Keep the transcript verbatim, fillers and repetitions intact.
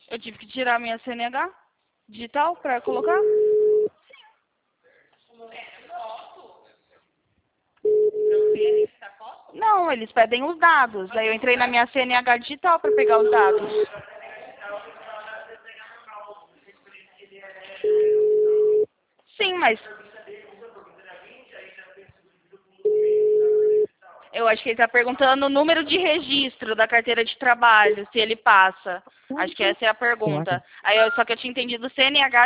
Eu tive que tirar minha C N H digital pra colocar. Não, eles pedem os dados. Aí eu entrei na minha C N H digital pra pegar os dados. Sim, mas... Eu acho que ele tá perguntando o número de registro da carteira de trabalho, se ele passa. Acho que essa é a pergunta. Aí, eu, só que eu tinha entendido C N H